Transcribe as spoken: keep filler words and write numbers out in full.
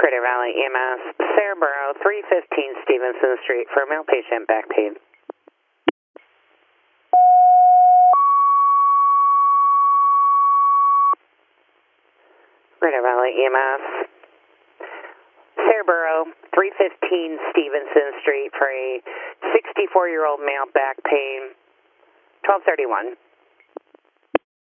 Crater Valley E M S, Sarahboro, three fifteen Stevenson Street for a male patient, back pain. Crater Valley E M S, Sarahboro, three fifteen Stevenson Street for a sixty-four-year-old male, back pain, twelve thirty-one.